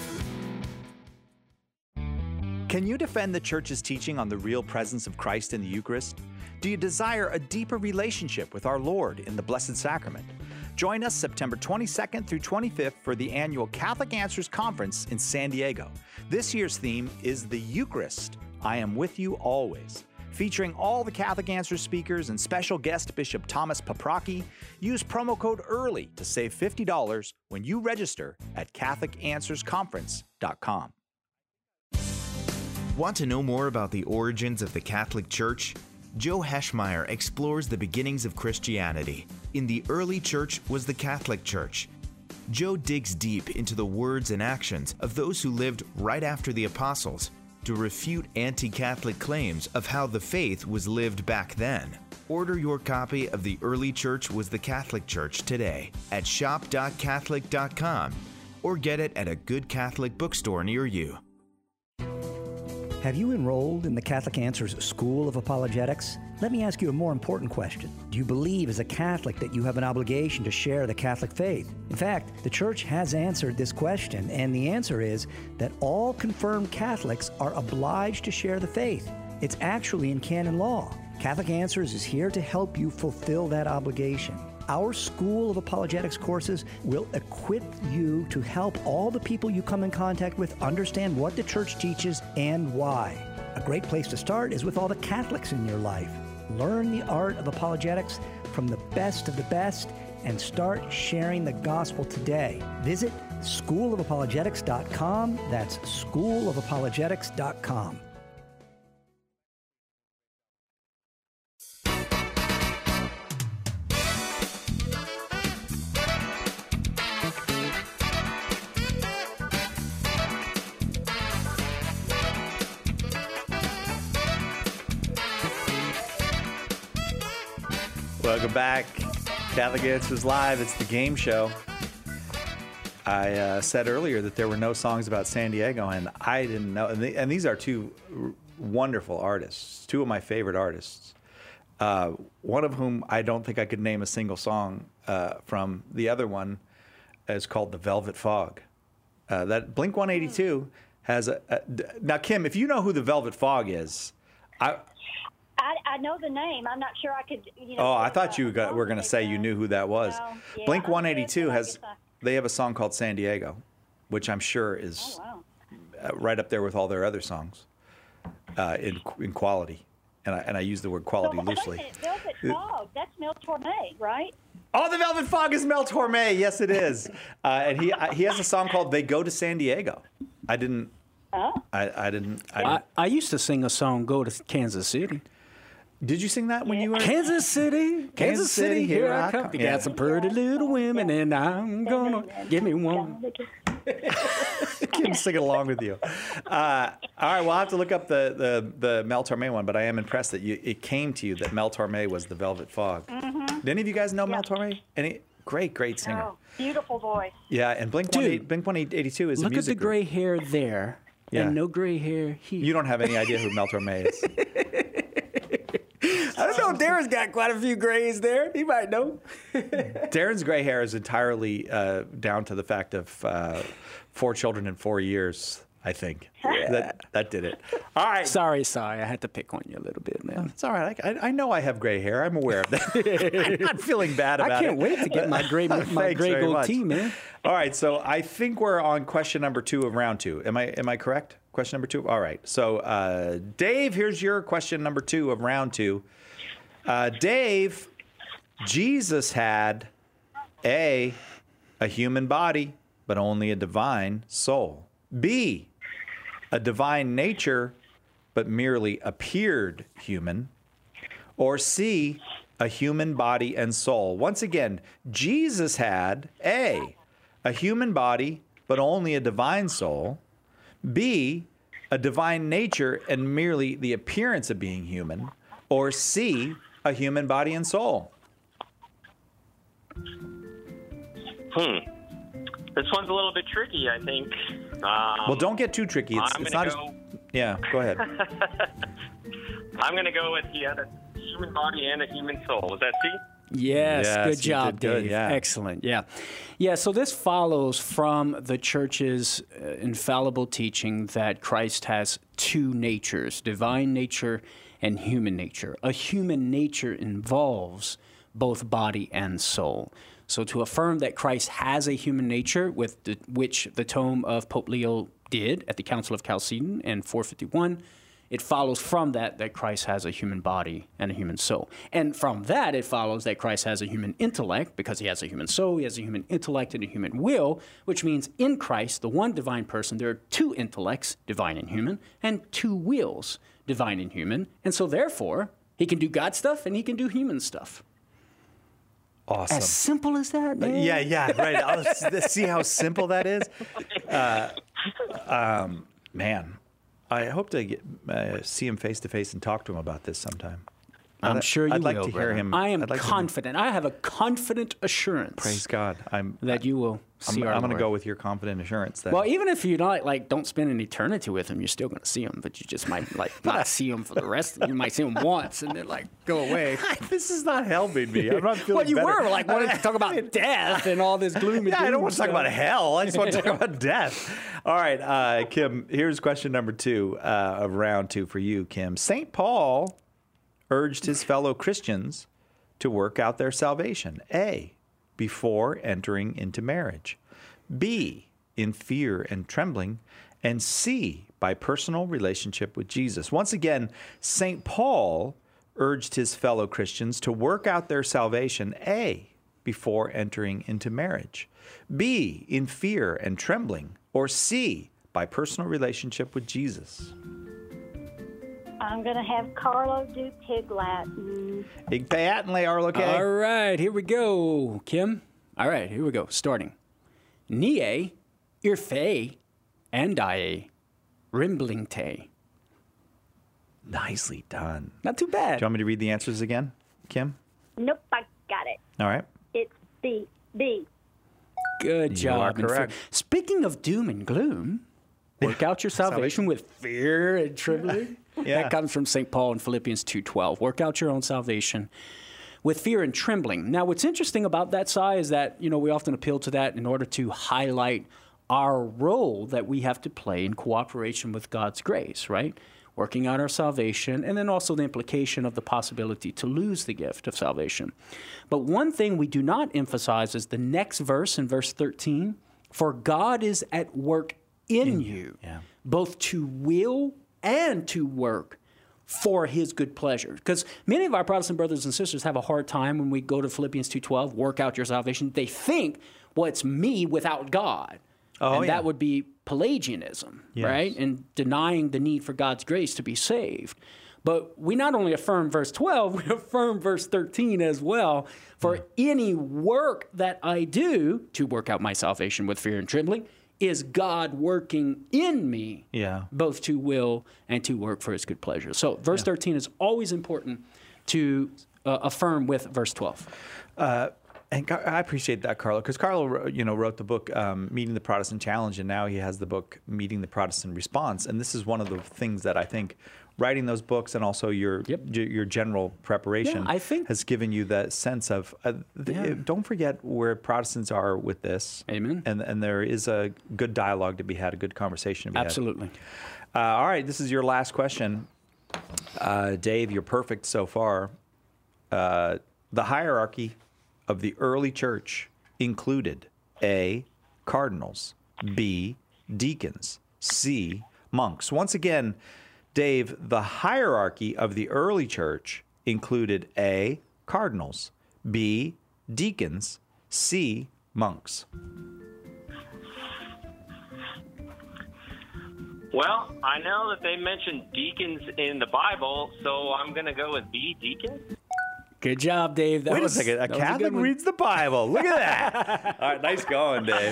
A: Can you defend the Church's teaching on the real presence of Christ in the Eucharist? Do you desire a deeper relationship with our Lord in the Blessed Sacrament? Join us September twenty-second through twenty-fifth for the annual Catholic Answers Conference in San Diego. This year's theme is the Eucharist, I am with you always. Featuring all the Catholic Answers speakers and special guest Bishop Thomas Paprocki, use promo code EARLY to save fifty dollars when you register at Catholic Answers Conference dot com.
J: Want to know more about the origins of the Catholic Church? Joe Heschmeyer explores the beginnings of Christianity. In the early church was the Catholic Church. Joe digs deep into the words and actions of those who lived right after the apostles to refute anti-Catholic claims of how the faith was lived back then. Order your copy of The Early Church Was the Catholic Church today at shop dot catholic dot com or get it at a good Catholic bookstore near you.
K: Have you enrolled in the Catholic Answers School of Apologetics? Let me ask you a more important question. Do you believe as a Catholic that you have an obligation to share the Catholic faith? In fact, the Church has answered this question, and the answer is that all confirmed Catholics are obliged to share the faith. It's actually in canon law. Catholic Answers is here to help you fulfill that obligation. Our School of Apologetics courses will equip you to help all the people you come in contact with understand what the Church teaches and why. A great place to start is with all the Catholics in your life. Learn the art of apologetics from the best of the best and start sharing the gospel today. Visit school of apologetics dot com. That's school of apologetics dot com.
A: Welcome back. Catholic Answers Live. It's the game show. I uh, said earlier that there were no songs about San Diego, and I didn't know. And, the, and these are two r- wonderful artists, two of my favorite artists. Uh, one of whom I don't think I could name a single song uh, from. The other one is called The Velvet Fog. Uh, that Blink one eighty-two has a, a. Now, Kim, if you know who The Velvet Fog is, I.
D: I, I know the name. I'm not sure I could. You know,
A: Oh, I
D: give
A: thought
D: a-
A: you
D: a
A: got,
D: song
A: were going to
D: like
A: say
D: that.
A: you knew who that was.
D: No, yeah,
A: Blink
D: I'm
A: one eighty-two
D: sure, but I
A: has,
D: guess I-
A: they have a song called San Diego, which I'm sure is
D: Oh, wow.
A: uh, right up there with all their other songs uh, in in quality. And I, and I use the word quality
D: So, wait a
A: loosely.
D: minute, Velvet Fog. That's Mel Torme, right?
A: Oh, the Velvet Fog is Mel Torme. Yes, it is. Uh, and he I, he has a song called "They Go to San Diego." I didn't.
D: Oh.
A: I, I didn't. I,
B: I,
A: didn't.
B: I used to sing a song, Go to Kansas City.
A: Did you sing that when you were
B: Kansas City, Kansas City, here I come. You
A: Yeah.
B: got some pretty little women, and I'm gonna give me one.
A: I'm singing along with you. Uh, all right, well, I'll have to look up the, the, the Mel Torme one, but I am impressed that you, it came to you that Mel Torme was the Velvet Fog. Mm-hmm. Did any of you guys know yeah. Mel Torme? Any great, great singer.
D: Oh, beautiful voice.
A: Yeah, and Blink one eighty-two is a music
B: Look at the
A: group.
B: gray hair there, yeah. and no gray hair here.
A: You don't have any idea who Mel Torme is.
B: I don't know. Darren's got quite a few grays there. He might know.
A: Darren's gray hair is entirely uh, down to the fact of uh, four children in four years, I think. Yeah. That that did it. All right.
B: Sorry, sorry. I had to pick on you a little bit, man.
A: It's all right. I, I know I have gray hair. I'm aware of that. I'm not feeling bad about it.
B: I can't
A: it.
B: wait to get my gray my gray goatee, man.
A: All right. So I think we're on question number two of round two. Am I am I correct? Question number two? All right. So, uh, Dave, here's your question number two of round two. Uh, Dave, Jesus had A, a human body, but only a divine soul. B, a divine nature, but merely appeared human. Or C, a human body and soul. Once again, Jesus had A, a human body, but only a divine soul. B, a divine nature and merely the appearance of being human. Or C, a human body and soul.
C: Hmm. This one's a little bit tricky, I think. Um,
A: well, don't get too tricky. It's,
C: I'm
A: it's not
C: go,
A: as... Yeah, go ahead.
C: I'm going to go with the other human body and a human soul. Was that C?
B: Yes,
A: yes,
B: good job, Dave.
A: Good, yeah.
B: Excellent. Yeah. Yeah, so this follows from the church's uh, infallible teaching that Christ has two natures, divine nature and human nature. A human nature involves both body and soul. So to affirm that Christ has a human nature, with the, which the tome of Pope Leo did at the Council of Chalcedon in four fifty-one, it follows from that that Christ has a human body and a human soul. And from that, it follows that Christ has a human intellect, because he has a human soul, he has a human intellect and a human will, which means in Christ, the one divine person, there are two intellects, divine and human, and two wills, divine and human. And so therefore, he can do God stuff and he can do human stuff.
A: Awesome.
B: As simple as that, man.
A: Yeah, yeah, right. I'll see how simple that is? Uh, um, man, I hope to get, uh, see him face to face and talk to him about this sometime.
B: I'm
A: I'd,
B: sure you
A: I'd
B: will.
A: like to hear him.
B: I am
A: like
B: confident. I have a confident assurance.
A: Praise God. I'm
B: that you will see
A: I'm,
B: our
A: I'm going to
B: Lord.
A: go with your confident assurance. That
B: Well, even if you not like don't spend an eternity with him, you're still going to see him, but you just might like not see him for the rest. You might see him once and then like go away.
A: This is not helping me. I'm not feeling
B: Well, you
A: better.
B: were like wanting to talk about death and all this gloom.
A: Yeah,
B: and
A: I don't
B: doom
A: want to talk
B: stuff.
A: about hell. I just want to talk about death. All right, uh, Kim, here's question number two uh, of round two for you, Kim. Saint Paul urged his fellow Christians to work out their salvation. A, before entering into marriage. B, in fear and trembling. And C, by personal relationship with Jesus. Once again, Saint Paul urged his fellow Christians to work out their salvation. A, before entering into marriage. B, in fear and trembling. Or C, by personal relationship with Jesus.
D: I'm going to have Carlo do Pig Latin.
A: Big Pat and Arlo, okay?
B: All right, here we go, Kim. All right, here we go. Starting. Nie, irfe, andae, rimblingte.
A: Nicely done.
B: Not too bad.
A: Do you want me to read the answers again, Kim?
D: Nope, I got it.
A: All right.
D: It's B. B.
B: Good
A: You
B: job.
A: are
B: and
A: correct.
B: fear. Speaking of doom and gloom, work out your salvation with fear and trembling.
A: Yeah.
B: That comes from Saint Paul in Philippians two twelve. Work out your own salvation with fear and trembling. Now, what's interesting about that, Si, is that, you know, we often appeal to that in order to highlight our role that we have to play in cooperation with God's grace, right? Working out our salvation, and then also the implication of the possibility to lose the gift of salvation. But one thing we do not emphasize is the next verse in verse thirteen, for God is at work in, in you,
A: yeah.
B: both to will and to work for his good pleasure. Because many of our Protestant brothers and sisters have a hard time when we go to Philippians two twelve, work out your salvation. They think, well, it's me without God.
A: Oh,
B: and
A: yeah.
B: that would be Pelagianism,
A: Yes.
B: right? And denying the need for God's grace to be saved. But we not only affirm verse twelve, we affirm verse thirteen as well. For any work that I do to work out my salvation with fear and trembling, is God working in me,
A: Yeah.
B: both to will and to work for his good pleasure. So verse
A: Yeah.
B: thirteen is always important to uh, affirm with verse twelve.
A: Uh, and Car- I appreciate that, Carlo, because Carlo, wrote- you know, wrote the book um, "Meeting the Protestant Challenge," and now he has the book "Meeting the Protestant Response." And this is one of the things that I think writing those books and also your
B: Yep.
A: your, your general preparation
B: Yeah, I think-
A: has given you that sense of uh, th-
B: Yeah.
A: don't forget where Protestants are with this.
B: Amen.
A: And and there is a good dialogue to be had, a good conversation to be
B: Absolutely.
A: had. Uh, all right, this is your last question, uh, Dave. You're perfect so far. Uh, the hierarchy of the early church included A, cardinals, B, deacons, C, monks. Once again, Dave, the hierarchy of the early church included A, cardinals, B, deacons, C, monks.
C: Well, I know that they mentioned deacons in the Bible, so I'm going to go with B, deacons.
B: Good job, Dave. That
A: Wait
B: was,
A: a second. A
B: that was
A: Catholic
B: good one.
A: reads the Bible. Look at that. All right, nice going, Dave.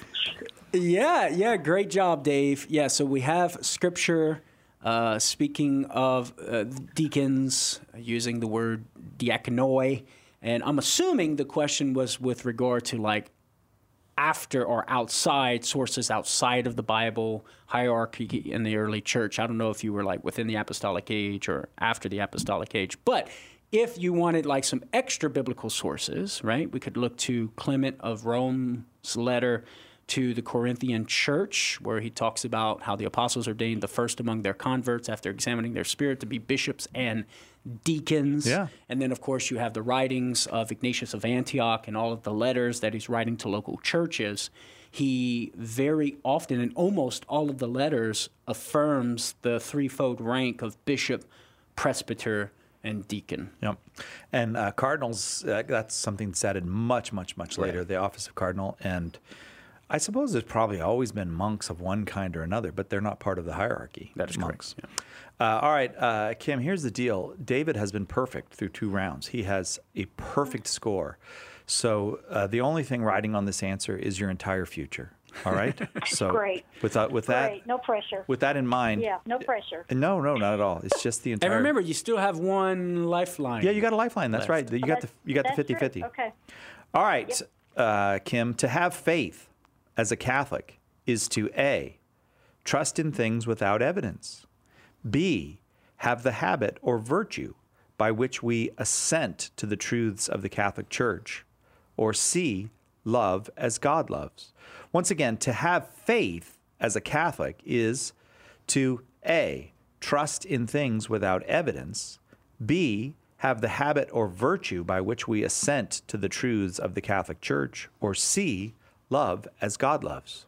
B: Yeah, yeah, great job, Dave. Yeah, so we have scripture uh, speaking of uh, deacons using the word diakonoi, and I'm assuming the question was with regard to like after or outside sources outside of the Bible hierarchy in the early church. I don't know if you were like within the apostolic age or after the apostolic age, but if you wanted like some extra biblical sources, right, we could look to Clement of Rome's letter to the Corinthian church, where he talks about how the apostles ordained the first among their converts after examining their spirit to be bishops and deacons.
A: Yeah.
B: And then, of course, you have the writings of Ignatius of Antioch and all of the letters that he's writing to local churches. He very often, in almost all of the letters, affirms the threefold rank of bishop, presbyter, and deacon.
A: Yep. And uh, cardinals, uh, that's something that's added much, much, much later, the office of cardinal. And I suppose there's probably always been monks of one kind or another, but they're not part of the hierarchy.
B: That is
A: monks.
B: correct.
A: Uh, all right, uh, Kim, here's the deal. David has been perfect through two rounds. He has a perfect score. So uh, the only thing riding on this answer is your entire future. All right? So
D: Great.
A: With that, with that,
D: Great. No pressure.
A: with that in mind.
D: Yeah, no pressure.
A: No, no, not at all. It's just the entire.
B: And remember, you still have one lifeline.
A: Yeah, you got a lifeline. That's
B: left.
A: right. You got the you got the
D: That's true.
A: fifty-fifty.
D: Okay.
A: All right, uh, Kim, to have faith as a Catholic is to A, trust in things without evidence, B, have the habit or virtue by which we assent to the truths of the Catholic Church, or C, love as God loves. Once again, to have faith as a Catholic is to A, trust in things without evidence, B, have the habit or virtue by which we assent to the truths of the Catholic Church, or C, love as God loves.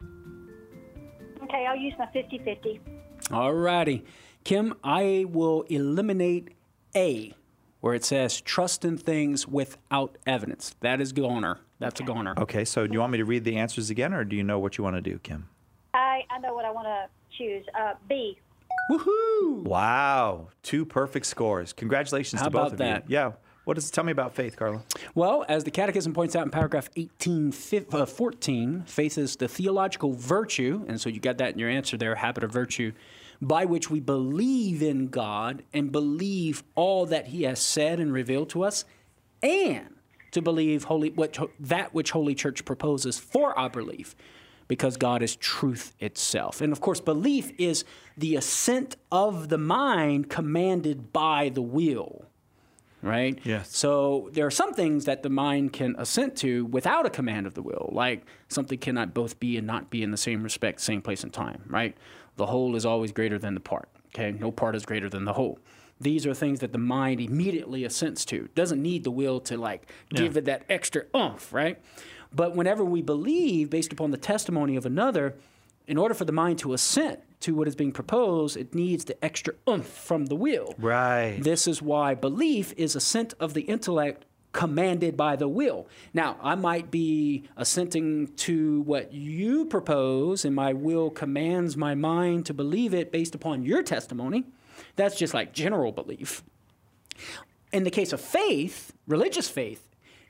D: Okay, I'll use my fifty-fifty.
B: All righty. Kim, I will eliminate A, where it says trust in things without evidence. That is goner. That's a goner.
A: Okay, so do you want me to read the answers again, or do you know what you want to do, Kim?
D: I, I know what I want to choose. Uh, B.
B: Woohoo!
A: Wow, two perfect scores. Congratulations
B: How
A: to both
B: about
A: of
B: that?
A: you. Yeah. What does tell me about faith, Carlo?
B: Well, as the Catechism points out in paragraph eighteen fourteen, faith is the theological virtue, and so you got that in your answer there, habit or virtue, by which we believe in God and believe all that He has said and revealed to us, and to believe holy what that which Holy Church proposes for our belief, because God is truth itself. And of course, belief is the assent of the mind commanded by the will. Right?
A: Yes.
B: So there are some things that the mind can assent to without a command of the will, like something cannot both be and not be in the same respect, same place and time, right? The whole is always greater than the part, okay? No part is greater than the whole. These are things that the mind immediately assents to. It doesn't need the will to like give
A: Yeah.
B: it that extra oomph, right? But whenever we believe based upon the testimony of another, in order for the mind to assent to what is being proposed, it needs the extra oomph from the will.
A: Right.
B: This is why belief is assent of the intellect commanded by the will. Now, I might be assenting to what you propose, and my will commands my mind to believe it based upon your testimony. That's just like general belief. In the case of faith, religious faith,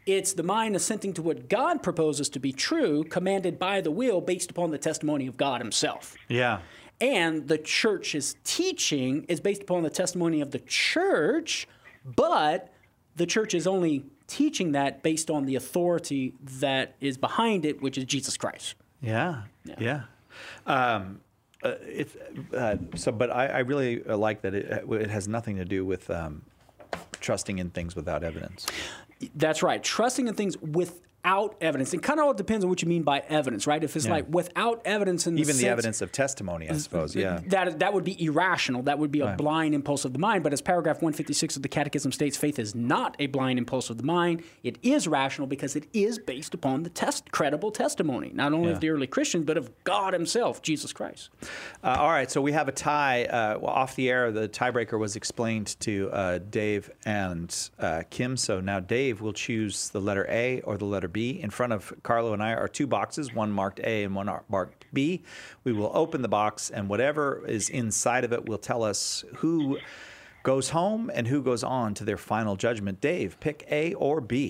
B: It's the mind assenting to what God proposes to be true, commanded by the will based upon the testimony of God himself.
A: Yeah.
B: And the church's teaching is based upon the testimony of the church, but the church is only teaching that based on the authority that is behind it, which is Jesus Christ.
A: Yeah, yeah. yeah. Um, uh, it, uh, so, but I, I really like that it, it has nothing to do with um, trusting in things without evidence.
B: That's right. Trusting in things without evidence. It kind of all depends on what you mean by evidence, right? If it's
A: Yeah.
B: like without evidence in the
A: Even the
B: sense,
A: evidence of testimony, I suppose, yeah.
B: That, that would be irrational. That would be a
A: Right.
B: blind impulse of the mind. But as paragraph one fifty-six of the Catechism states, faith is not a blind impulse of the mind. It is rational because it is based upon the test, credible testimony, not only
A: Yeah.
B: of the early Christians, but of God himself, Jesus Christ.
A: Uh, all right, so we have a tie. Uh, well, off the air, the tiebreaker was explained to uh, Dave and uh, Kim. So now Dave will choose the letter A or the letter B. In front of Carlo and I are two boxes, one marked A and one marked B. We will open the box, and whatever is inside of it will tell us who goes home and who goes on to their final judgment. Dave, pick A or B.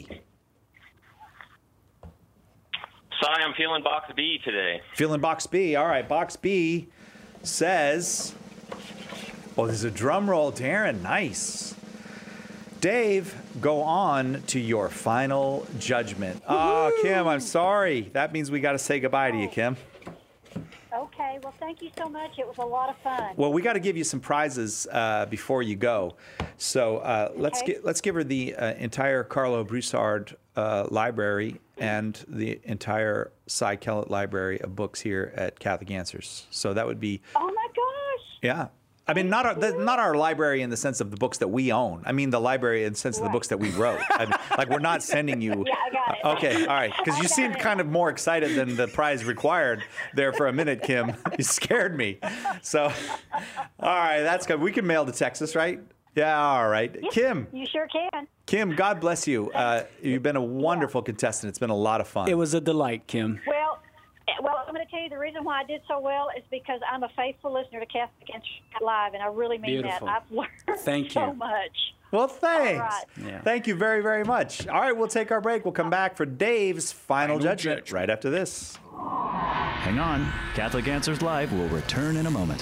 C: Sorry, I'm feeling box B today.
A: Feeling box B. All right, box B says, oh, there's a drum roll, Darren. Nice. Dave, go on to your final judgment. Oh, Kim, I'm sorry. That means we got to say goodbye to you, Kim.
D: Okay, well, thank you so much. It was a lot of fun.
A: Well, we got to give you some prizes uh, before you go. So uh, let's
D: Okay.
A: get, let's give her the uh, entire Carlo Broussard uh, library and the entire Cy Kellett library of books here at Catholic Answers. So that would be,
D: Oh, my gosh.
A: yeah. I mean, not our, the, not our library in the sense of the books that we own. I mean, the library in the sense of the books that we wrote. I mean, like, we're not sending you.
D: Yeah, I got it.
A: Uh, okay, all right. Because you seemed kind of more excited than the prize required there for a minute, Kim. You scared me. So, all right, that's good. We can mail to Texas, right? Yeah, all right. Kim,
D: You sure can.
A: Kim, God bless you. Uh, you've been a wonderful contestant. It's been a lot of fun.
B: It was a delight, Kim.
D: Well, eh, well, I'm going to tell you the reason why I did so well is because I'm a faithful listener to Catholic Answers Live, and I really mean
B: Beautiful.
D: that. I've learned
B: Thank
D: so
B: you.
D: much.
A: Well, thanks.
D: right.
B: Yeah.
A: Thank you very, very much. All right, we'll take our break. We'll come back for Dave's final,
B: Final
A: judgment,
B: judgment.
A: right after this.
L: Hang on. Catholic Answers Live will return in a moment.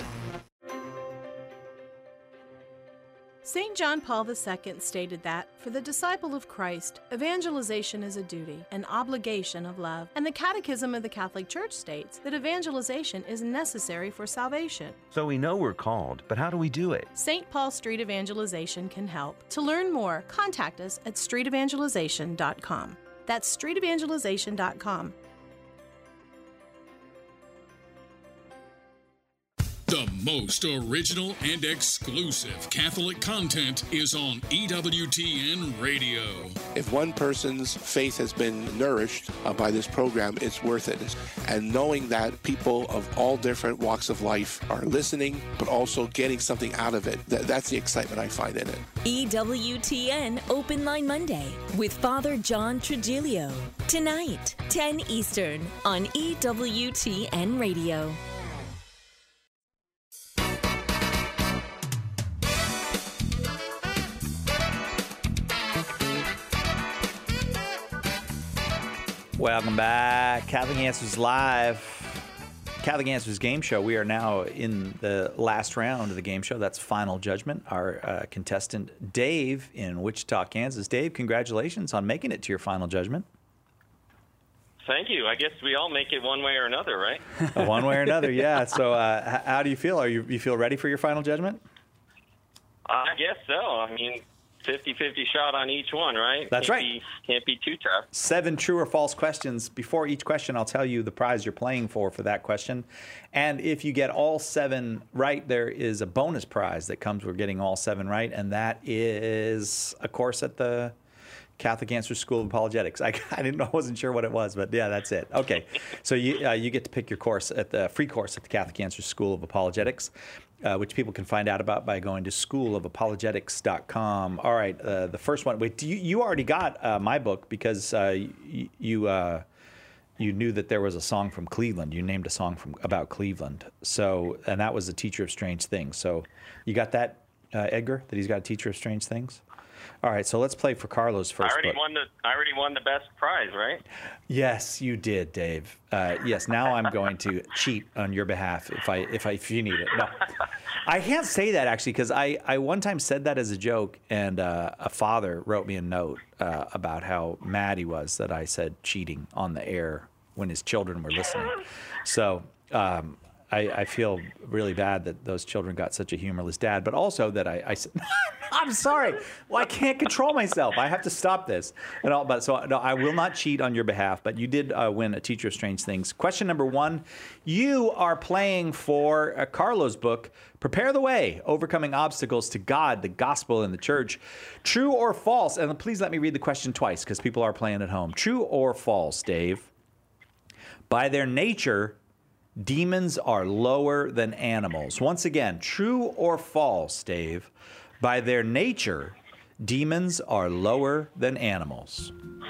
M: Saint John Paul the Second stated that, for the disciple of Christ, evangelization is a duty, an obligation of love. And the Catechism of the Catholic Church states that evangelization is necessary for salvation.
N: So we know we're called, but how do we do it?
M: Saint Paul Street Evangelization can help. To learn more, contact us at street evangelization dot com. That's street evangelization dot com.
O: The most original and exclusive Catholic content is on E W T N Radio.
P: If one person's faith has been nourished uh, by this program, it's worth it. And knowing that people of all different walks of life are listening, but also getting something out of it, that, that's the excitement I find in it.
H: E W T N Open Line Monday with Father John Trujillo. Tonight, ten Eastern on E W T N Radio.
A: Welcome back. Catholic Answers Live. Catholic Answers Game Show. We are now in the last round of the game show. That's Final Judgment. Our uh, contestant, Dave, in Wichita, Kansas. Dave, congratulations on making it to your Final Judgment.
C: Thank you. I guess we all make it one way or another, right?
A: One way or another, yeah. So uh, h- how do you feel? Are you, you feel ready for your Final Judgment?
C: I guess so. I mean, fifty-fifty shot on each one, right?
A: That's
C: can't
A: right.
C: Be, can't be too tough.
A: Seven true or false questions. Before each question, I'll tell you the prize you're playing for for that question. And if you get all seven right, there is a bonus prize that comes with getting all seven right, and that is a course at the Catholic Answers School of Apologetics. I, I didn't know, I wasn't sure what it was, but yeah, that's it. Okay, so you uh, you get to pick your course at the free course at the Catholic Answers School of Apologetics, uh, which people can find out about by going to school of apologetics dot com. All right, uh, the first one. Wait, do you you already got uh, my book because uh, you you, uh, you knew that there was a song from Cleveland. You named a song from about Cleveland. So and that was the Teacher of Strange Things. So you got that, uh, Edgar? That he's got a Teacher of Strange Things. All right, so let's play for Carlos first.
C: I already
A: book.
C: won the I already won the best prize, right?
A: Yes, you did, Dave. Uh, yes, now I'm going to cheat on your behalf if I if I if you need it. No, I can't say that actually because I, I one time said that as a joke, and uh, a father wrote me a note uh, about how mad he was that I said cheating on the air when his children were listening. So. Um, I, I feel really bad that those children got such a humorless dad, but also that I, I said, I'm sorry. Well, I can't control myself. I have to stop this. And all, but so no, I will not cheat on your behalf. But you did uh, win a Teacher of Strange Things. Question number one: you are playing for uh, Carlos' book, "Prepare the Way: Overcoming Obstacles to God, the Gospel, and the Church." True or false? And please let me read the question twice because people are playing at home. True or false, Dave? By their nature, demons are lower than animals. Once again, true or false, Dave? By their nature, demons are lower than animals.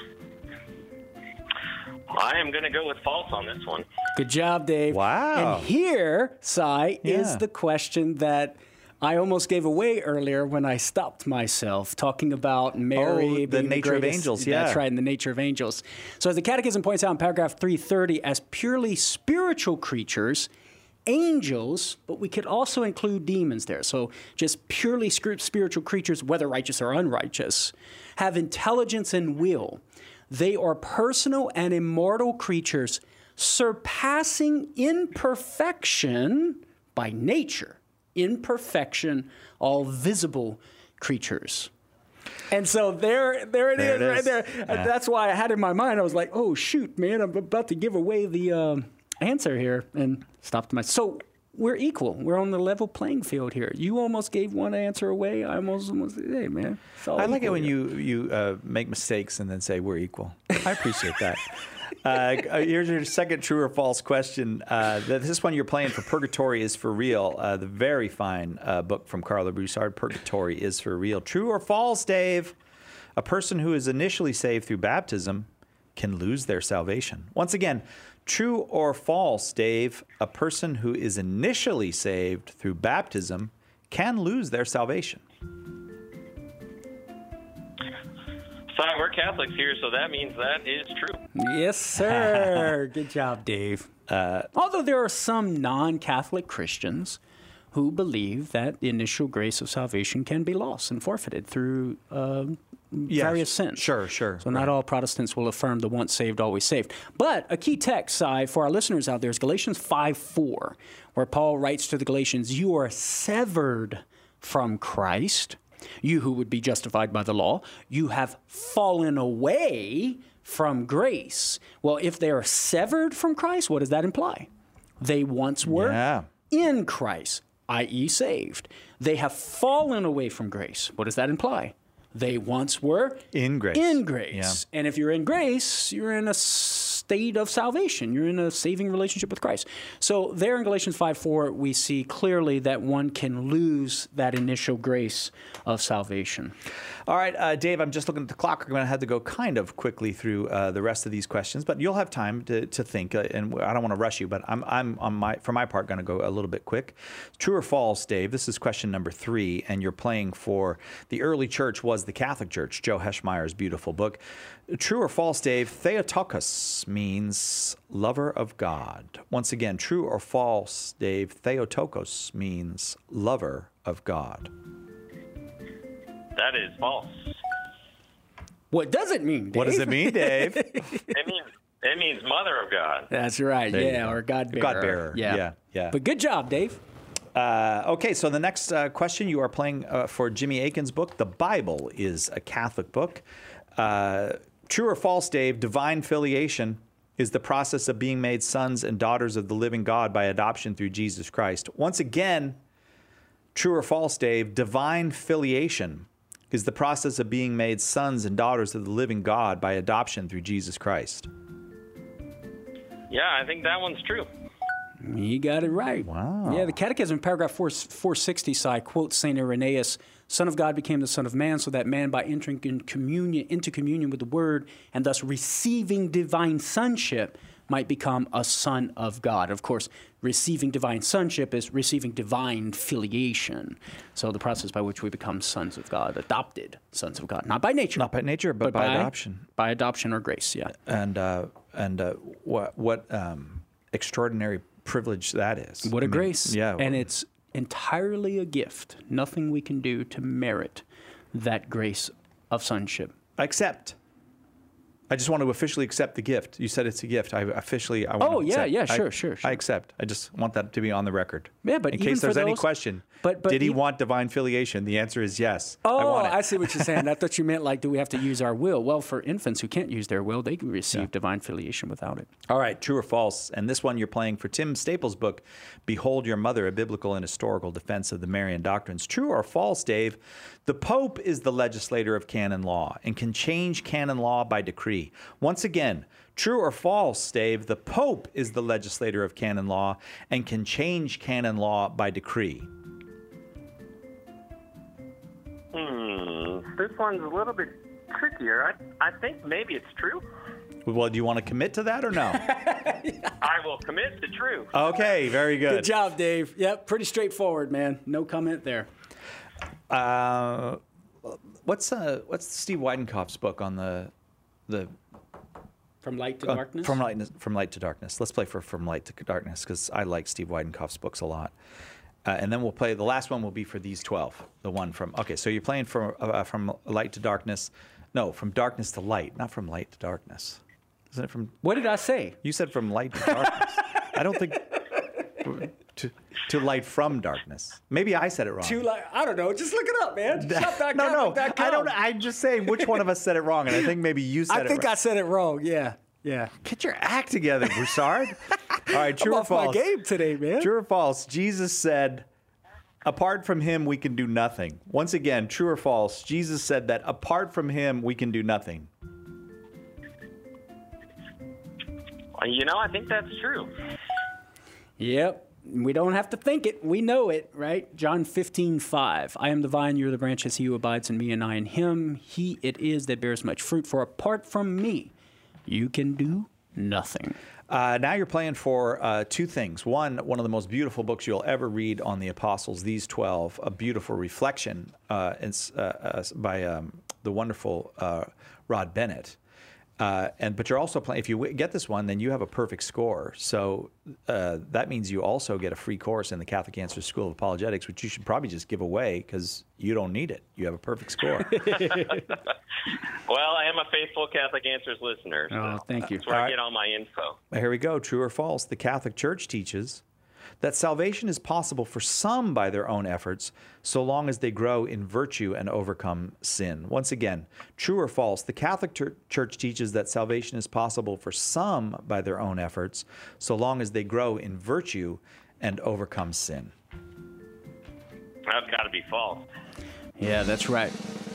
C: I am going to go with false on this one.
B: Good job, Dave.
A: Wow.
B: And here, Cy,
A: Yeah.
B: is the question that I almost gave away earlier when I stopped myself talking about Mary.
A: Oh, the
B: being
A: nature of
B: greatest-
A: angels, yeah.
B: That's right, in the nature of angels. So as the Catechism points out in paragraph three thirty, as purely spiritual creatures, angels, but we could also include demons there. So just purely scri- spiritual creatures, whether righteous or unrighteous, have intelligence and will. They are personal and immortal creatures, surpassing imperfection by nature. Imperfection, all visible creatures. And so there, there it
A: There
B: is,
A: it
B: right
A: is.
B: there.
A: Yeah.
B: That's why I had in my mind, I was like, oh, shoot, man, I'm about to give away the um, answer here, and stopped myself. So we're equal. We're on the level playing field here. You almost gave one answer away. I almost, almost hey, man. it's all
A: I like it
B: equal
A: when
B: here.
A: you you uh, make mistakes and then say we're equal. I appreciate that. Uh, here's your second true or false question. Uh, this one you're playing for Purgatory is for Real, uh, the very fine uh, book from Carla Broussard, Purgatory is for Real. True or false, Dave? A person who is initially saved through baptism can lose their salvation. Once again, true or false, Dave? A person who is initially saved through baptism can lose their salvation.
C: Sorry, we're Catholics here, so that means that is true.
B: Yes, sir. Good job, Dave. Uh, Although there are some non-Catholic Christians who believe that the initial grace of salvation can be lost and forfeited through uh, various sins.
A: Sure, sure.
B: So not all Protestants will affirm the once saved, always saved. But a key text uh, for our listeners out there is Galatians five four, where Paul writes to the Galatians, "You are severed from Christ. You who would be justified by the law, you have fallen away from grace." Well, if they are severed from Christ, what does that imply? They once were
A: Yeah.
B: in Christ, that is saved. They have fallen away from grace. What does that imply? They once were
A: In grace.
B: in grace. And if you're in grace, you're in a state of salvation. You're in a saving relationship with Christ. So there in Galatians five four, we see clearly that one can lose that initial grace of salvation.
A: All right, uh, Dave, I'm just looking at the clock. We're going to have to go kind of quickly through uh, the rest of these questions, but you'll have time to, to think, uh, and I don't want to rush you, but I'm, I'm on my, for my part, going to go a little bit quick. True or false, Dave? This is question number three, and you're playing for the early church was the Catholic Church, Joe Heschmeyer's beautiful book. True or false, Dave? Theotokos means lover of God. Once again, true or false, Dave? Theotokos means lover of God.
C: That is false.
B: What does it mean, Dave?
A: What does it mean, Dave?
C: It means it means mother of God.
B: That's right.
A: There you
B: Yeah,
A: go.
B: or God bearer.
A: God bearer. Yeah, yeah.
B: But good job, Dave.
A: Uh, okay, so the next uh, question, you are playing uh, for Jimmy Akin's book. The Bible is a Catholic book. Uh, true or false, Dave? Divine filiation is the process of being made sons and daughters of the living God by adoption through Jesus Christ. Once again, true or false, Dave? Divine filiation is the process of being made sons and daughters of the living God by adoption through Jesus Christ.
C: Yeah, I think that one's true.
B: You got it right.
A: Wow.
B: Yeah, the Catechism, paragraph four, four sixty, side quotes Saint Irenaeus, "Son of God became the Son of Man, so that man, by entering in communion into communion with the Word and thus receiving divine sonship, might become a son of God. Of course, receiving divine sonship is receiving divine filiation. So the process by which we become sons of God, adopted sons of God, not by nature.
A: Not by nature, but,
B: but
A: by,
B: by
A: adoption.
B: By adoption or grace, yeah.
A: And uh, and uh, what what um, extraordinary privilege that is.
B: What a
A: I mean,
B: grace.
A: Yeah.
B: And it's entirely a gift. Nothing we can do to merit that grace of sonship.
A: Accept. I just want to officially accept the gift. You said it's a gift. I officially, I want
B: Oh,
A: to
B: yeah,
A: accept.
B: yeah,
A: I-
B: sure, sure, sure.
A: I accept. I just want that to be on the record.
B: Yeah, but
A: in
B: even
A: case there's
B: for
A: any
B: those-
A: question,
B: but- but
A: did he
B: e-
A: want divine filiation? The answer is yes. I
B: Oh,
A: want it.
B: I, see what you're saying. I thought you meant like, do we have to use our will? Well, for infants who can't use their will, they can receive divine filiation without it.
A: All right, true or false? And this one you're playing for Tim Staples' book, Behold Your Mother, A Biblical and Historical Defense of the Marian Doctrines. True or false, Dave? The Pope is the legislator of canon law and can change canon law by decree. Once again, true or false, Dave? The Pope is the legislator of canon law and can change canon law by decree.
C: Hmm, this one's a little bit trickier. I, I think maybe it's true.
A: Well, do you want to commit to that or no?
C: I will commit to true.
A: Okay, very good.
B: Good job, Dave. Yep, pretty straightforward, man. No comment there.
A: Uh, what's uh, what's Steve Weidenkopf's book on the the
B: From Light to
A: uh,
B: Darkness?
A: From light from light to darkness. Let's play for From Light to Darkness because I like Steve Weidenkopf's books a lot. Uh, and then we'll play the last one will be for these twelve. The one from okay, so you're playing from uh, from light to darkness. No, from darkness to light, not from light to darkness. Isn't it from?
B: What did I say?
A: You said from light to darkness. I don't think to to light from darkness. Maybe I said it wrong.
B: Too light. I don't know. Just look it up, man. Shop dot
A: no, no,
B: catholic dot com.
A: I don't. I'm just saying which one of us said it wrong, and I think maybe you said
B: I
A: it.
B: think
A: right.
B: I said it wrong. Yeah, yeah.
A: Get your act together, Broussard. All right, true
B: I'm
A: or
B: off my
A: false?
B: game today, man.
A: True or false? Jesus said, "Apart from Him, we can do nothing." Once again, true or false? Jesus said that apart from Him, we can do nothing.
C: You know, I think that's true.
B: Yep. We don't have to think it. We know it, right? John fifteen five. I am the vine, you are the branches. He who abides in me and I in him, he it is that bears much fruit. For apart from me, you can do nothing.
A: Uh, now you're playing for uh, two things. One, one of the most beautiful books you'll ever read on the apostles, These twelve, a beautiful reflection uh, it's, uh, uh, by um, the wonderful uh, Rod Bennett. Uh, and but you're also playing. If you w- get this one, then you have a perfect score. So uh, that means you also get a free course in the Catholic Answers School of Apologetics, which you should probably just give away because you don't need it. You have a perfect score.
C: Well, I am a faithful Catholic Answers listener. So
B: Oh, thank you.
C: That's where
A: All
C: I
A: right.
C: get all my info.
A: Here we go. True or false? The Catholic Church teaches that salvation is possible for some by their own efforts, so long as they grow in virtue and overcome sin. Once again, true or false? The Catholic Chur- Church teaches that salvation is possible for some by their own efforts, so long as they grow in virtue and overcome sin.
C: That's got to be false.
B: Yeah, that's right.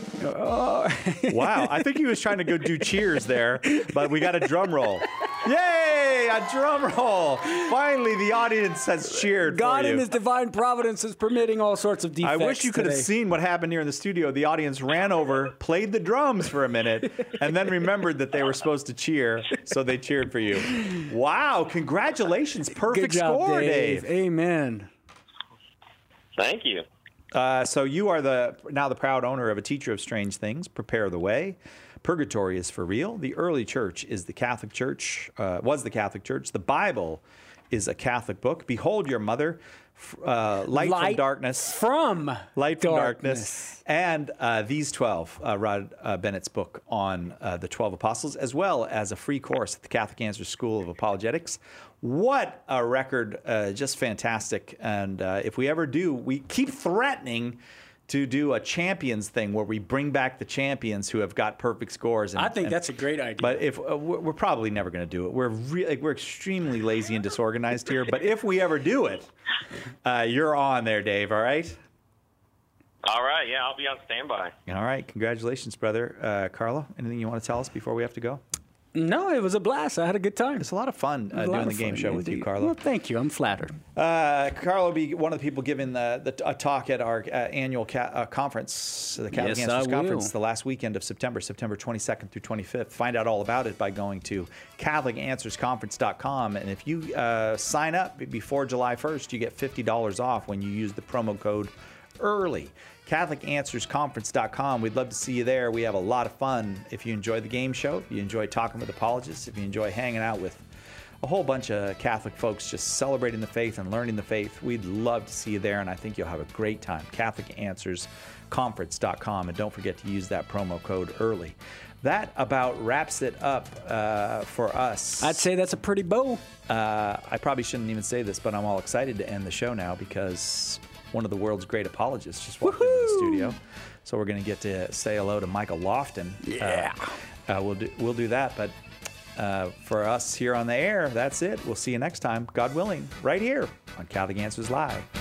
A: Wow, I think he was trying to go do cheers there, but we got a drum roll. Yay, a drum roll. Finally, the audience has cheered
B: God
A: for you.
B: in his divine providence is permitting all sorts of
A: I
B: defects
A: wish you could have
B: today.
A: seen what happened here in the studio. The audience ran over, played the drums for a minute, and then remembered that they were supposed to cheer, so they cheered for you. Wow, congratulations. Perfect
B: Good job,
A: score,
B: Dave.
A: Dave.
B: Amen.
C: Thank you.
A: Uh, so you are the now the proud owner of A Teacher of Strange Things. Prepare the way. Purgatory is for real. The early church is the Catholic Church, uh, was the Catholic Church. The Bible is a Catholic book. Behold Your Mother, f- uh, Light,
B: Light
A: from Darkness.
B: From
A: Light from
B: Darkness.
A: Darkness. And uh, These twelve, uh, Rod uh, Bennett's book on uh, the twelve apostles, as well as a free course at the Catholic Answers School of Apologetics. What a record. Uh, just fantastic. And uh, if we ever do, we keep threatening to do a champions thing where we bring back the champions who have got perfect scores. And,
B: I think
A: and-
B: that's a great idea.
A: But if uh, we're, we're probably never going to do it. We're re- like, we're extremely lazy and disorganized here. But if we ever do it, uh, you're on there, Dave. All right.
C: All right. Yeah, I'll be on standby.
A: All right. Congratulations, brother. Uh, Carlo, anything you want to tell us before we have to go?
B: No, it was a blast. I had a good time.
A: It's a lot of fun uh, doing the game show with you, Carlo.
B: Well, thank you. I'm flattered.
A: Uh, Carlo will be one of the people giving the, the a talk at our uh, annual ca- uh, conference, the Catholic
B: Yes,
A: Answers
B: I
A: Conference,
B: will.
A: the last weekend of September, September twenty-second through twenty-fifth. Find out all about it by going to Catholic Answers Conference dot com. And if you uh, sign up before July first, you get fifty dollars off when you use the promo code EARLY. Catholic Answers Conference dot com. We'd love to see you there. We have a lot of fun. If you enjoy the game show, if you enjoy talking with apologists, if you enjoy hanging out with a whole bunch of Catholic folks just celebrating the faith and learning the faith, we'd love to see you there, and I think you'll have a great time. Catholic Answers Conference dot com, and don't forget to use that promo code EARLY. That about wraps it up uh, for us.
B: I'd say that's a pretty bow.
A: Uh, I probably shouldn't even say this, but I'm all excited to end the show now because one of the world's great apologists just walked into the studio. So we're going to get to say hello to Michael Lofton.
B: Yeah.
A: Uh, uh, we'll, do, we'll do that. But uh, for us here on the air, that's it. We'll see you next time, God willing, right here on Catholic Answers Live.